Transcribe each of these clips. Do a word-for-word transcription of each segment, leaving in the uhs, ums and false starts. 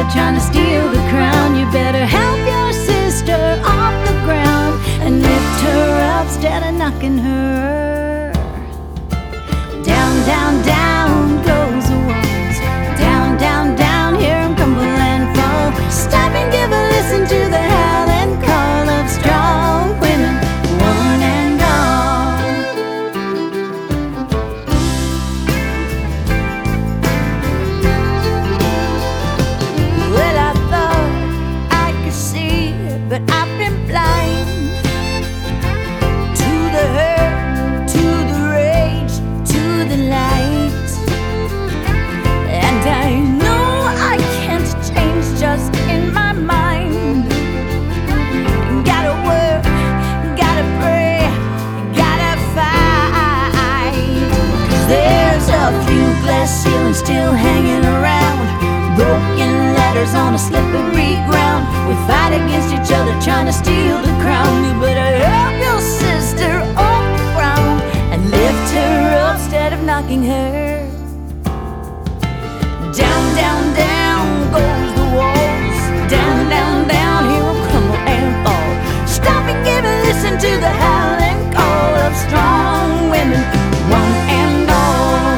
other trying to steal the crown. You better help your sister off the ground and lift her up instead of knocking her. Down, down, down goes the walls. Down, down, down, hear 'em crumble and fall. Stop and give a listen to the howling call of strong women, one and all. Well, I thought I could see, but I've been blind to the hurt, to the rage, to the light. And I know I can't change just in my mind. Gotta work, gotta pray, gotta fight. 'Cause there's a few glass ceilings still hanging around, broken letters on a slippery ground. We fight against each other trying to steal the crown. You better help your sister off the ground and lift her up instead of knocking her. Down, down, down goes the walls. Down, down, down, hear 'em crumble and fall. Stop and give a listen to the howling call of strong women, one and all.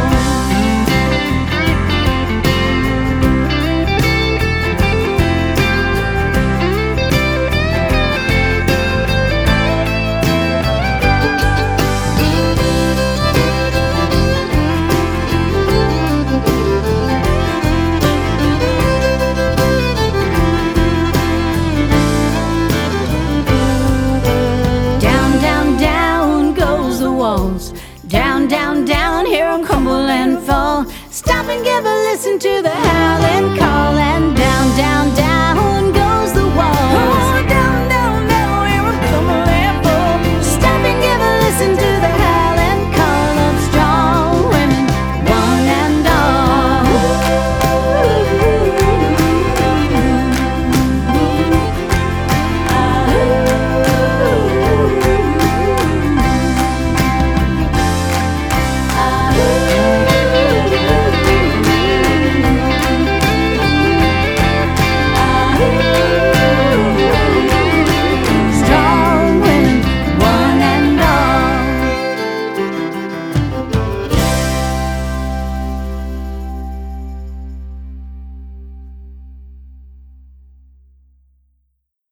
Down, down, down, hear 'em crumble and fall. Stop and give a listen to the howling call.